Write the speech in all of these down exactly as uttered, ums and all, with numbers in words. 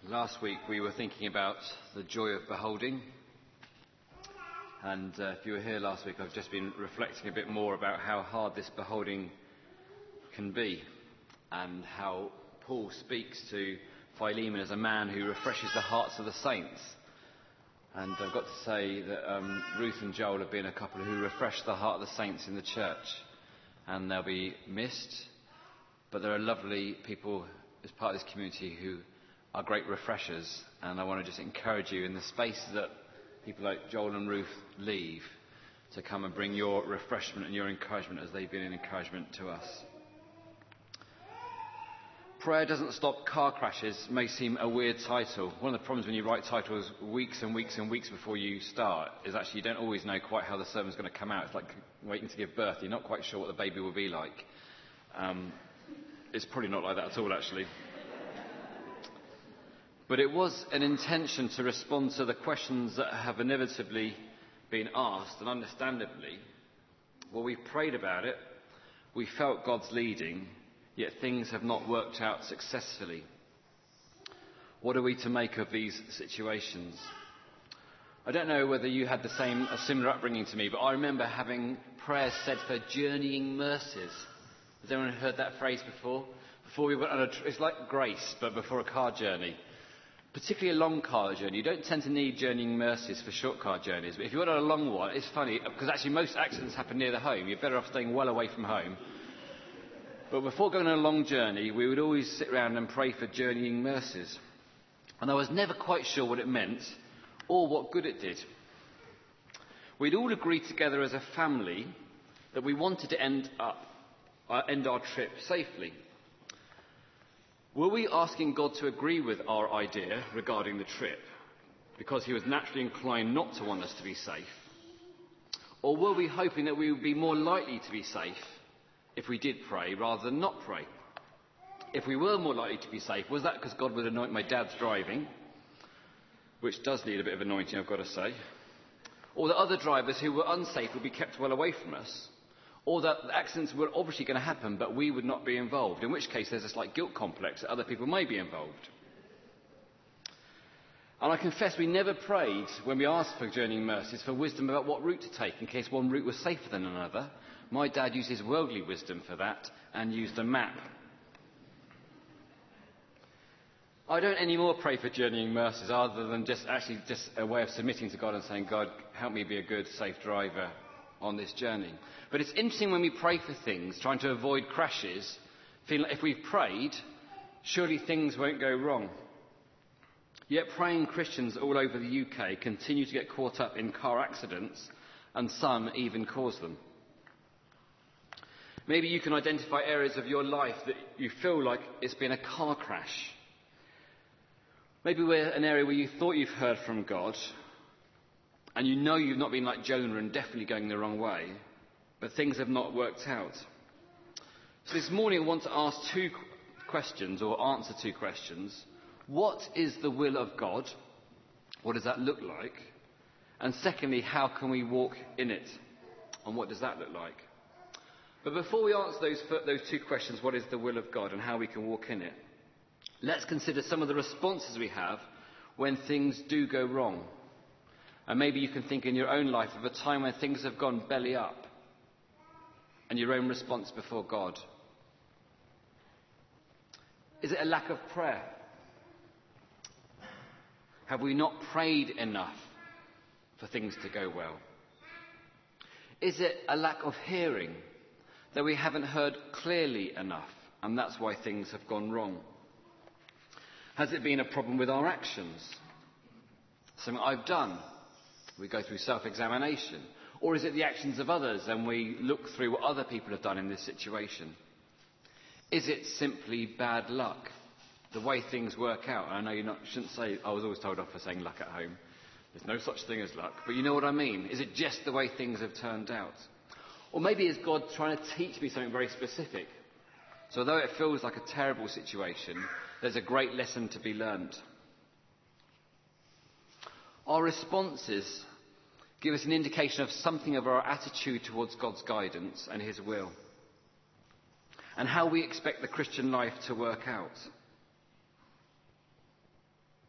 Last week we were thinking about the joy of beholding, and uh, if you were here last week, I've just been reflecting a bit more about how hard this beholding can be, and how Paul speaks to Philemon as a man who refreshes the hearts of the saints. And I've got to say that um, Ruth and Joel have been a couple who refresh the heart of the saints in the church, and they'll be missed, but there are lovely people as part of this community who are great refreshers, and I want to just encourage you in the space that people like Joel and Ruth leave to come and bring your refreshment and your encouragement as they've been an encouragement to us. Prayer Doesn't Stop Car Crashes may seem a weird title. One of the problems when you write titles weeks and weeks and weeks before you start is actually you don't always know quite how the sermon's going to come out. It's like waiting to give birth. You're not quite sure what the baby will be like. Um, it's probably not like that at all, actually. But it was an intention to respond to the questions that have inevitably been asked, and understandably, well, we've prayed about it, we felt God's leading, yet things have not worked out successfully. What are we to make of these situations? I don't know whether you had the same, a similar upbringing to me, but I remember having prayers said for journeying mercies. Has anyone heard that phrase before? Before we went on a, tr- it's like grace, but before a car journey. Particularly a long car journey. You don't tend to need journeying mercies for short car journeys, but if you're on a long one, it's funny, because actually most accidents happen near the home. You're better off staying well away from home. But before going on a long journey, we would always sit around and pray for journeying mercies. And I was never quite sure what it meant, or what good it did. We'd all agreed together as a family that we wanted to end up, uh, end our trip safely. Were we asking God to agree with our idea regarding the trip because he was naturally inclined not to want us to be safe? Or were we hoping that we would be more likely to be safe if we did pray rather than not pray? If we were more likely to be safe, was that because God would anoint my dad's driving, which does need a bit of anointing, I've got to say, or that other drivers who were unsafe would be kept well away from us? Or that the accidents were obviously going to happen, but we would not be involved, in which case there's a slight guilt complex that other people may be involved. And I confess we never prayed, when we asked for journeying mercies, for wisdom about what route to take in case one route was safer than another. My dad used his worldly wisdom for that and used a map. I don't anymore pray for journeying mercies other than just actually just a way of submitting to God and saying, God, help me be a good, safe driver on this journey. But it's interesting when we pray for things, trying to avoid crashes, feeling like if we've prayed, surely things won't go wrong. Yet praying Christians all over the U K continue to get caught up in car accidents, and some even cause them. Maybe you can identify areas of your life that you feel like it's been a car crash. Maybe we're an area where you thought you've heard from God, and you know you've not been like Jonah and definitely going the wrong way, but things have not worked out. So this morning I want to ask two questions, or answer two questions. What is the will of God? What does that look like? And secondly, how can we walk in it? And what does that look like? But before we answer those, those two questions, what is the will of God and how we can walk in it, let's consider some of the responses we have when things do go wrong. And maybe you can think in your own life of a time when things have gone belly up and your own response before God. Is it a lack of prayer? Have we not prayed enough for things to go well? Is it a lack of hearing, that we haven't heard clearly enough and that's why things have gone wrong? Has it been a problem with our actions? Something I've done. We go through self-examination. Or is it the actions of others and we look through what other people have done in this situation? Is it simply bad luck? The way things work out. I know you not shouldn't say, I was always told off for saying luck at home. There's no such thing as luck. But you know what I mean. Is it just the way things have turned out? Or maybe is God trying to teach me something very specific? So though it feels like a terrible situation, there's a great lesson to be learned. Our responses give us an indication of something of our attitude towards God's guidance and his will, and how we expect the Christian life to work out.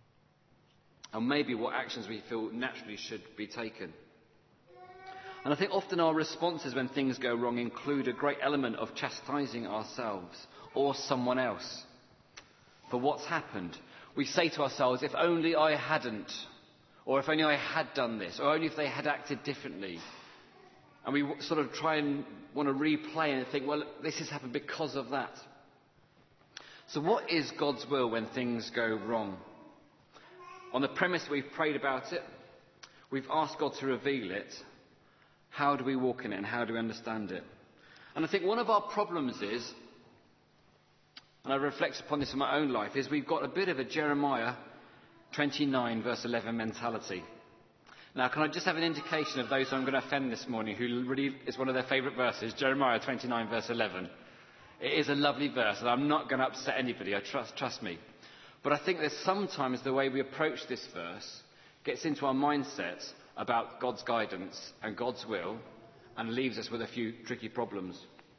and maybe what actions we feel naturally should be taken. And I think often our responses when things go wrong include a great element of chastising ourselves or someone else for what's happened. We say to ourselves, if only I hadn't, or if only I had done this, or only if they had acted differently. And we sort of try and want to replay and think, well, this has happened because of that. So what is God's will when things go wrong? On the premise that we've prayed about it, we've asked God to reveal it. How do we walk in it and how do we understand it? And I think one of our problems is, and I reflect upon this in my own life, is we've got a bit of a Jeremiah twenty-nine verse eleven mentality. Now, can I just have an indication of those who I'm going to offend this morning, who really is one of their favourite verses, Jeremiah twenty-nine verse eleven. It is a lovely verse, and I'm not going to upset anybody, I trust, trust me. But I think that sometimes the way we approach this verse gets into our mindsets about God's guidance and God's will and leaves us with a few tricky problems.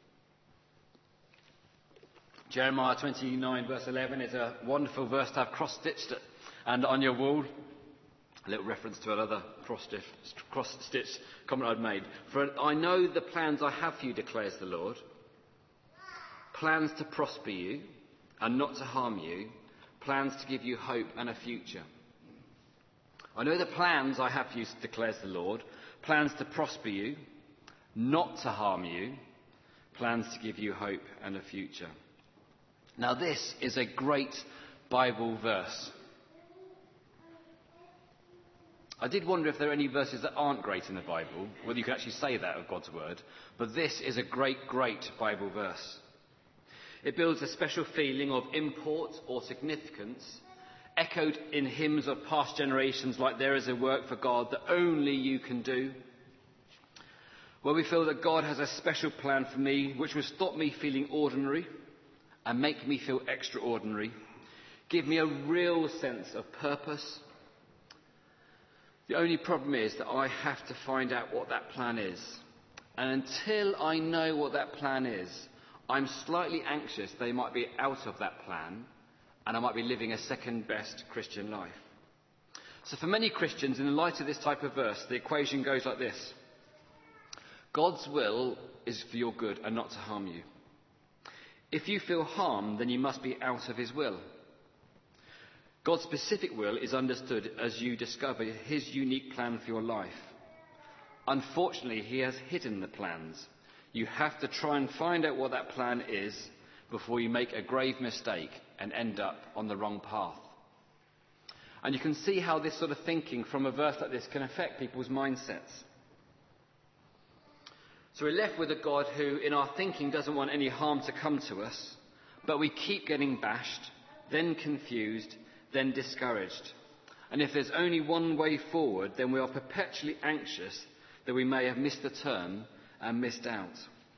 Jeremiah twenty-nine verse eleven is a wonderful verse to have cross-stitched and on your wall. A little reference to another cross-stitched comment I'd made. For I know the plans I have for you, declares the Lord. Plans to prosper you and not to harm you. Plans to give you hope and a future. I know the plans I have for you, declares the Lord. Plans to prosper you, not to harm you. Plans to give you hope and a future. Now this is a great Bible verse. I did wonder if there are any verses that aren't great in the Bible, whether you can actually say that of God's word. But this is a great, great Bible verse. It builds a special feeling of import or significance, echoed in hymns of past generations like there is a work for God that only you can do, where we feel that God has a special plan for me which will stop me feeling ordinary and make me feel extraordinary, give me a real sense of purpose. The only problem is that I have to find out what that plan is. And until I know what that plan is, I'm slightly anxious they might be out of that plan and I might be living a second-best Christian life. So for many Christians, in the light of this type of verse, the equation goes like this. God's will is for your good and not to harm you. If you feel harm, then you must be out of his will. God's specific will is understood as you discover his unique plan for your life. Unfortunately, he has hidden the plans. You have to try and find out what that plan is before you make a grave mistake and end up on the wrong path. And you can see how this sort of thinking from a verse like this can affect people's mindsets. So we're left with a God who, in our thinking, doesn't want any harm to come to us, but we keep getting bashed, then confused, then discouraged. And if there's only one way forward, then we are perpetually anxious that we may have missed the turn and missed out.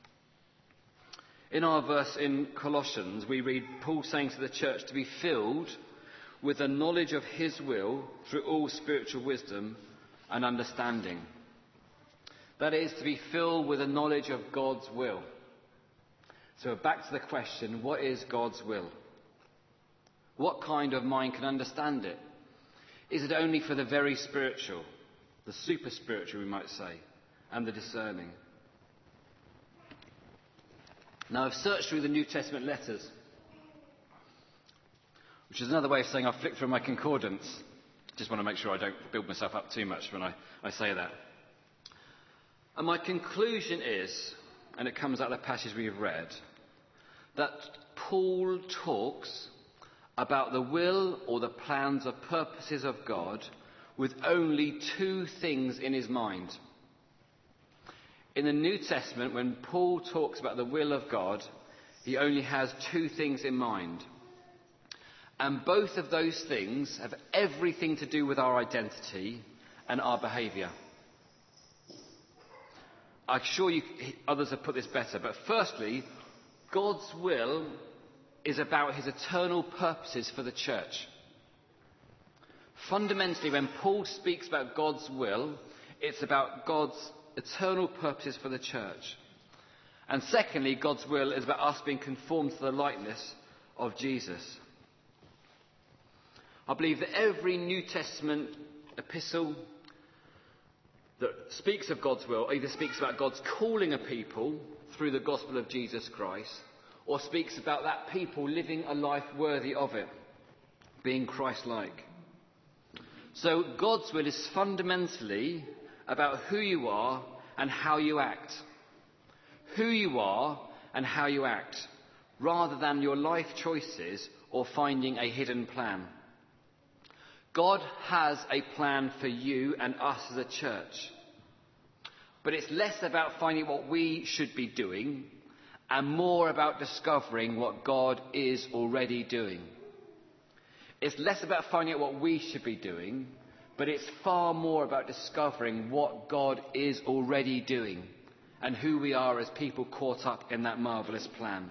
In our verse in Colossians, we read Paul saying to the church to be filled with the knowledge of his will through all spiritual wisdom and understanding. That is, to be filled with the knowledge of God's will. So back to the question, what is God's will? What kind of mind can understand it? Is it only for the very spiritual, the super spiritual we might say, and the discerning? Now I've searched through the New Testament letters, which is another way of saying I've flicked through my concordance. Just want to make sure I don't build myself up too much when I, I say that. And my conclusion is, and it comes out of the passage we've read, that Paul talks about the will or the plans or purposes of God with only two things in his mind. In the New Testament, when Paul talks about the will of God, he only has two things in mind. And both of those things have everything to do with our identity and our behaviour. I'm sure you, others have put this better, but firstly, God's will is about his eternal purposes for the church. Fundamentally, when Paul speaks about God's will, it's about God's eternal purposes for the church. And secondly, God's will is about us being conformed to the likeness of Jesus. I believe that every New Testament epistle that speaks of God's will either speaks about God's calling a people through the gospel of Jesus Christ, or speaks about that people living a life worthy of it, being Christ-like. So God's will is fundamentally about who you are and how you act. Who you are and how you act, rather than your life choices or finding a hidden plan. God has a plan for you and us as a church. But it's less about finding what we should be doing and more about discovering what God is already doing. It's less about finding out what we should be doing, but it's far more about discovering what God is already doing and who we are as people caught up in that marvellous plan.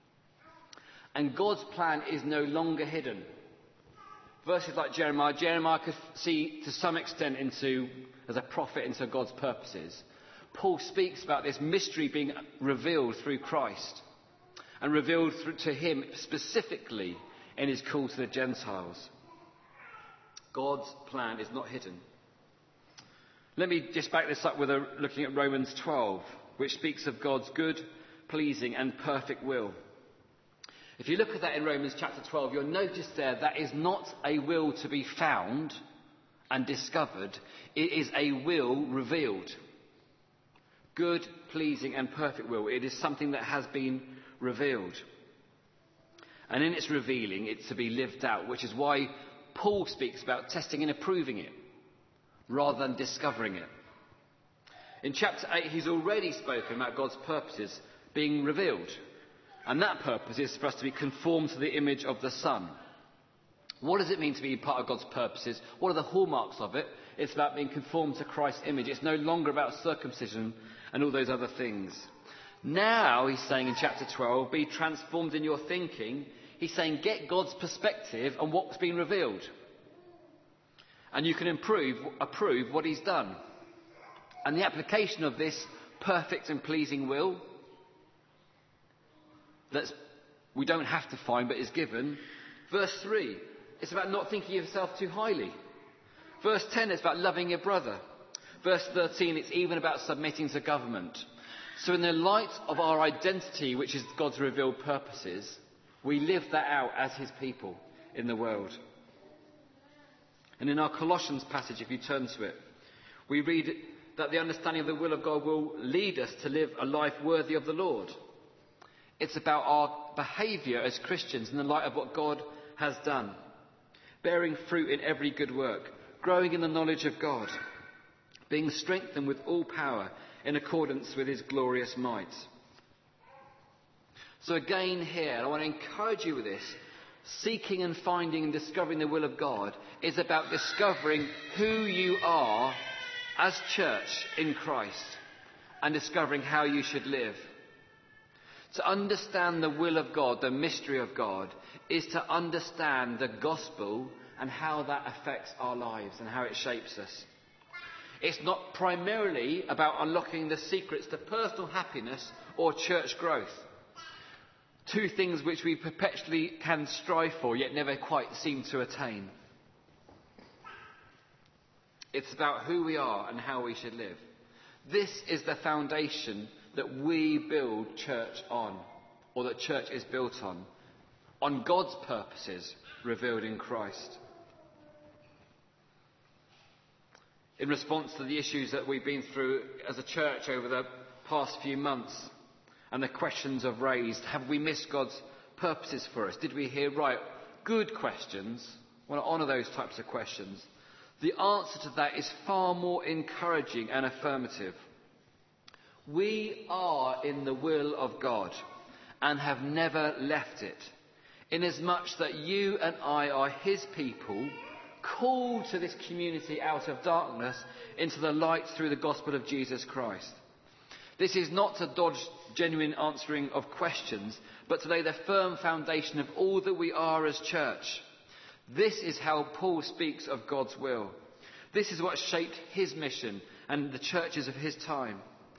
And God's plan is no longer hidden. Verses like Jeremiah, Jeremiah could see to some extent into, as a prophet, into God's purposes. Paul speaks about this mystery being revealed through Christ and revealed through, to him specifically in his call to the Gentiles. God's plan is not hidden. Let me just back this up with a, looking at Romans twelve, which speaks of God's good, pleasing and perfect will. If you look at that in Romans chapter twelve, you'll notice there that is not a will to be found and discovered. It is a will revealed. Good, pleasing and perfect will. It is something that has been revealed. And in its revealing, it's to be lived out, which is why Paul speaks about testing and approving it, rather than discovering it. In chapter eight, he's already spoken about God's purposes being revealed. And that purpose is for us to be conformed to the image of the Son. What does it mean to be part of God's purposes? What are the hallmarks of it? It's about being conformed to Christ's image. It's no longer about circumcision and all those other things. Now, he's saying in chapter twelve, be transformed in your thinking. He's saying get God's perspective on what's been revealed. And you can improve, approve what he's done. And the application of this perfect and pleasing will that we don't have to find but is given. Verse three, it's about not thinking of yourself too highly. Verse ten, it's about loving your brother. Verse thirteen, it's even about submitting to government. So in the light of our identity, which is God's revealed purposes, we live that out as his people in the world. And in our Colossians passage, if you turn to it, we read that the understanding of the will of God will lead us to live a life worthy of the Lord. It's about our behaviour as Christians in the light of what God has done, bearing fruit in every good work, growing in the knowledge of God, being strengthened with all power in accordance with his glorious might. So again here, and I want to encourage you with this, seeking and finding and discovering the will of God is about discovering who you are as church in Christ and discovering how you should live. To understand the will of God, the mystery of God, is to understand the gospel and how that affects our lives and how it shapes us. It's not primarily about unlocking the secrets to personal happiness or church growth. Two things which we perpetually can strive for, yet never quite seem to attain. It's about who we are and how we should live. This is the foundation that we build church on, or that church is built on, on God's purposes revealed in Christ. In response to the issues that we've been through as a church over the past few months, and the questions I've raised, have we missed God's purposes for us? Did we hear right? Good questions. I want to honour those types of questions. The answer to that is far more encouraging and affirmative. We are in the will of God and have never left it, inasmuch that you and I are his people, called to this community out of darkness into the light through the gospel of Jesus Christ. This is not to dodge genuine answering of questions, but to lay the firm foundation of all that we are as church. This is how Paul speaks of God's will. This is what shaped his mission and the churches of his time.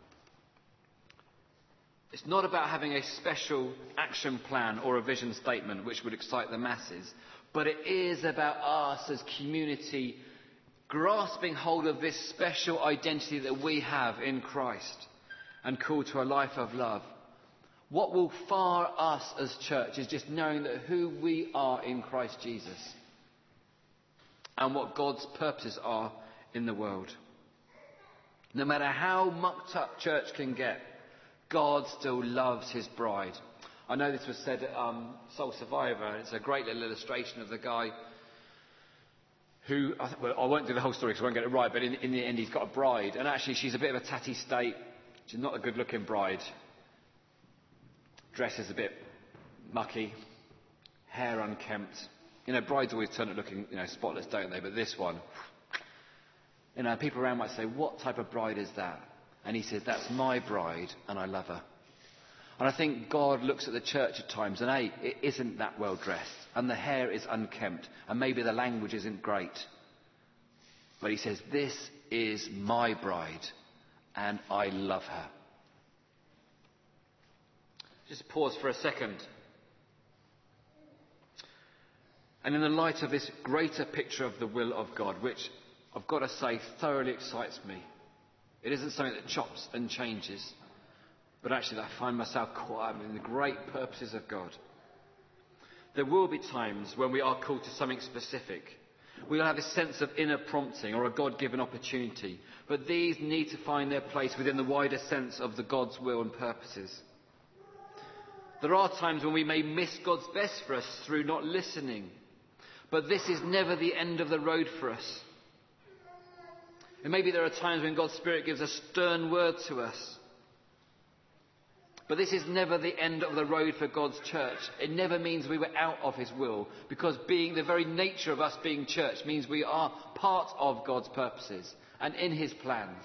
It's not about having a special action plan or a vision statement which would excite the masses. But it is about us as community grasping hold of this special identity that we have in Christ and called to a life of love. What will fire us as church is just knowing that who we are in Christ Jesus and what God's purposes are in the world. No matter how mucked up church can get, God still loves his bride. I know this was said at um, Soul Survivor. It's a great little illustration of the guy who, well, I won't do the whole story because I won't get it right, but in, in the end he's got a bride. And actually she's a bit of a tatty state. She's not a good looking bride. Dress is a bit mucky. Hair unkempt. You know, brides always turn out looking, you know, spotless, don't they? But this one, you know, people around might say, what type of bride is that? And he says, that's my bride and I love her. And I think God looks at the church at times and, hey, it isn't that well dressed and the hair is unkempt and maybe the language isn't great. But he says, this is my bride and I love her. Just pause for a second. And in the light of this greater picture of the will of God, which I've got to say thoroughly excites me. It isn't something that chops and changes, but actually that I find myself caught up in the great purposes of God. There will be times when we are called to something specific. We'll have a sense of inner prompting or a God-given opportunity, but these need to find their place within the wider sense of the God's will and purposes. There are times when we may miss God's best for us through not listening, but this is never the end of the road for us. And maybe there are times when God's Spirit gives a stern word to us. But this is never the end of the road for God's church. It never means we were out of his will, because being the very nature of us being church means we are part of God's purposes and in his plans.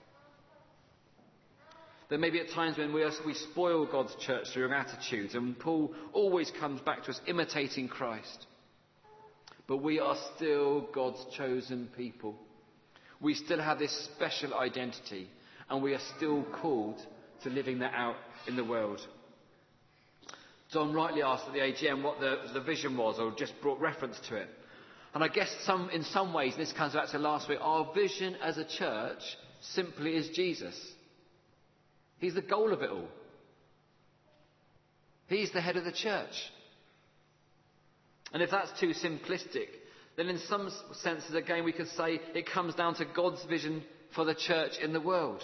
There may be at times when we, are, we spoil God's church through our attitudes, and Paul always comes back to us imitating Christ. But we are still God's chosen people. We still have this special identity, and we are still called to living that out in the world. Don rightly asked at the A G M what the, the vision was, or just brought reference to it. And I guess some, in some ways, and this comes back to last week, our vision as a church simply is Jesus. He's the goal of it all. He's the head of the church. And if that's too simplistic, then in some senses, again, we could say it comes down to God's vision for the church in the world.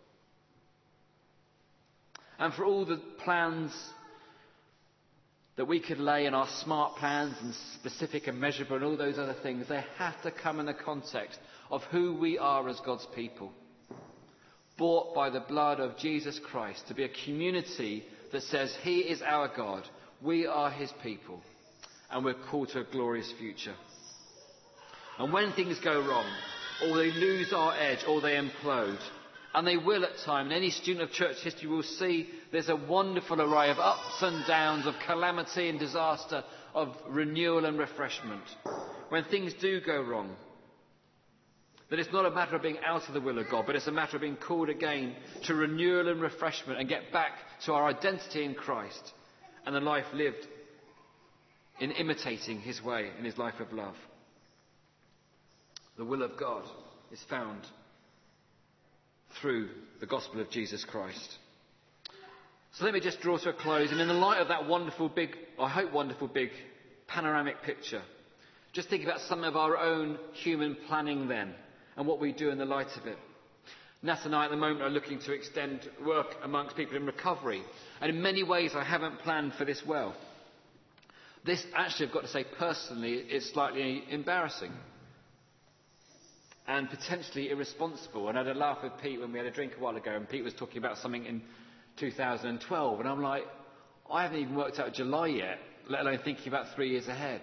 And for all the plans that we could lay in our smart plans and specific and measurable and all those other things, they have to come in the context of who we are as God's people. Bought by the blood of Jesus Christ to be a community that says he is our God, we are his people, and we're called to a glorious future. And when things go wrong, or they lose our edge, or they implode, and they will at times, and any student of church history will see there's a wonderful array of ups and downs, of calamity and disaster, of renewal and refreshment. When things do go wrong, that it's not a matter of being out of the will of God, but it's a matter of being called again to renewal and refreshment and get back to our identity in Christ and the life lived in imitating his way in his life of love. The will of God is found through the gospel of Jesus Christ. So let me just draw to a close, and in the light of that wonderful big, I hope wonderful big panoramic picture, just think about some of our own human planning then and what we do in the light of it. Nat and I at the moment are looking to extend work amongst people in recovery, and in many ways I haven't planned for this well. This actually, I've got to say personally, is slightly embarrassing and potentially irresponsible. And I had a laugh with Pete when we had a drink a while ago, and Pete was talking about something in two thousand twelve, and I'm like, I haven't even worked out July yet, let alone thinking about three years ahead.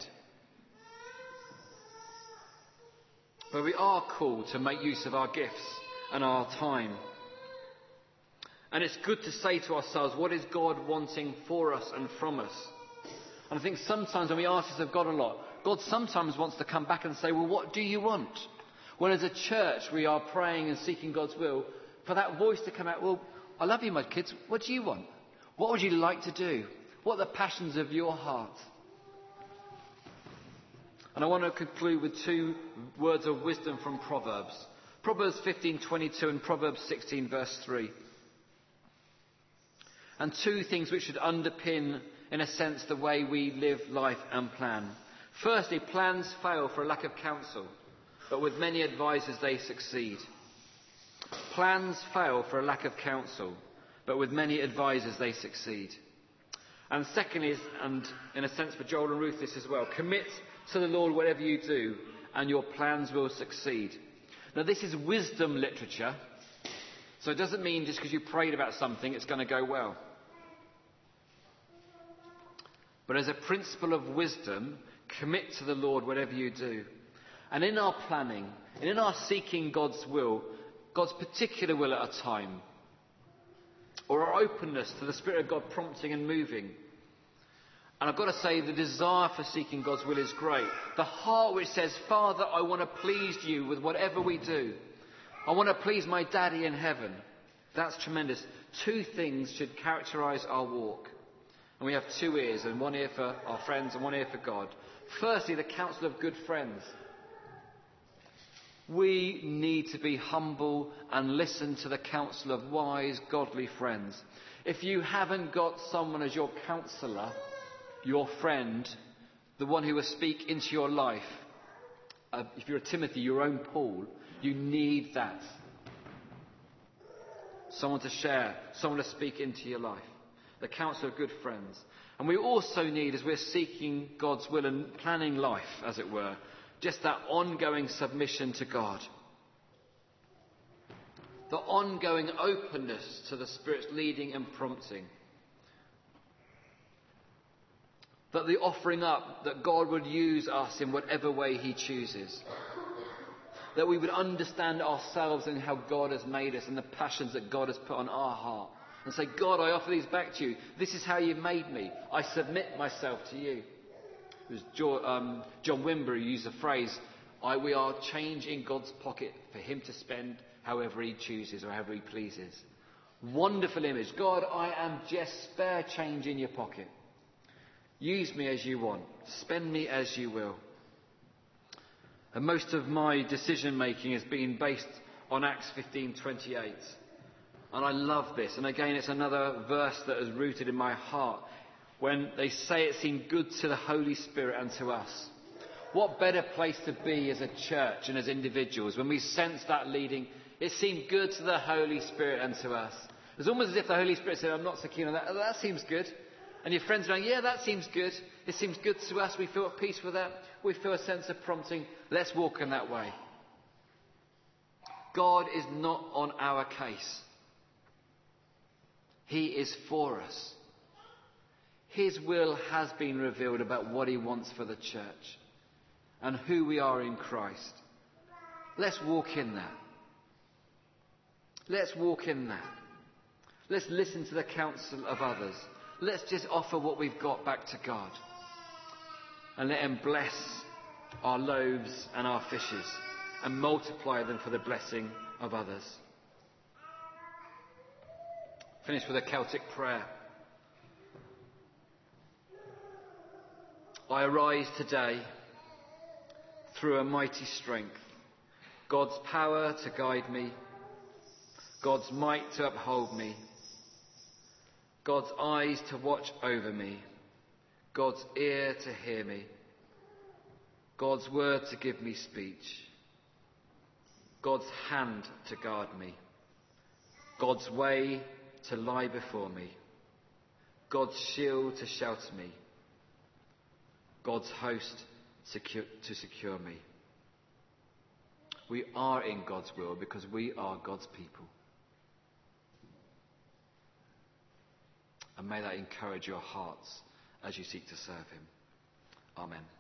But we are called to make use of our gifts and our time. And it's good to say to ourselves, what is God wanting for us and from us? And I think sometimes when we ask this of God a lot, God sometimes wants to come back and say, well, what do you want? Well, as a church, we are praying and seeking God's will for that voice to come out, well, I love you, my kids. What do you want? What would you like to do? What are the passions of your heart? And I want to conclude with two words of wisdom from Proverbs. Proverbs fifteen twenty-two and Proverbs sixteen verse three. And two things which should underpin, in a sense, the way we live life and plan. Firstly, plans fail for a lack of counsel, but with many advisers they succeed. Plans fail for a lack of counsel, but with many advisers they succeed. And secondly, is, and in a sense for Joel and Ruth this as well, commit to the Lord whatever you do, and your plans will succeed. Now this is wisdom literature, so it doesn't mean just because you prayed about something it's going to go well. But as a principle of wisdom, commit to the Lord whatever you do. And in our planning, and in our seeking God's will, God's particular will at a time, or our openness to the Spirit of God prompting and moving. And I've got to say, the desire for seeking God's will is great. The heart which says, Father, I want to please you with whatever we do. I want to please my daddy in heaven. That's tremendous. Two things should characterise our walk. And we have two ears, and one ear for our friends and one ear for God. Firstly, the counsel of good friends. We need to be humble and listen to the counsel of wise, godly friends. If you haven't got someone as your counsellor, your friend, the one who will speak into your life, uh, if you're a Timothy, your own Paul, you need that. Someone to share, someone to speak into your life. The counsel of good friends. And we also need, as we're seeking God's will and planning life, as it were, just that ongoing submission to God. The ongoing openness to the Spirit's leading and prompting. That the offering up that God would use us in whatever way he chooses. That we would understand ourselves and how God has made us and the passions that God has put on our heart. And say, God, I offer these back to you. This is how you've made me. I submit myself to you. It was John, um, John Wimber who used the phrase, I, we are change in God's pocket for him to spend however he chooses or however he pleases. Wonderful image. God, I am just spare change in your pocket. Use me as you want. Spend me as you will. And most of my decision making has been based on Acts fifteen twenty-eight. And I love this. And again, it's another verse that is rooted in my heart. When they say it seemed good to the Holy Spirit and to us. What better place to be as a church and as individuals when we sense that leading? It seemed good to the Holy Spirit and to us. It's almost as if the Holy Spirit said, I'm not so keen on that. Oh, that seems good. And your friends are going, yeah, that seems good. It seems good to us. We feel at peace with that. We feel a sense of prompting. Let's walk in that way. God is not on our case. He is for us. His will has been revealed about what he wants for the church and who we are in Christ. Let's walk in that. Let's walk in that. Let's listen to the counsel of others. Let's just offer what we've got back to God. And let him bless our loaves and our fishes and multiply them for the blessing of others. Finish with a Celtic prayer. I arise today through a mighty strength, God's power to guide me, God's might to uphold me, God's eyes to watch over me, God's ear to hear me, God's word to give me speech, God's hand to guard me, God's way to lie before me, God's shield to shelter me, God's host secure, to secure me. We are in God's will because we are God's people. And may that encourage your hearts as you seek to serve him. Amen.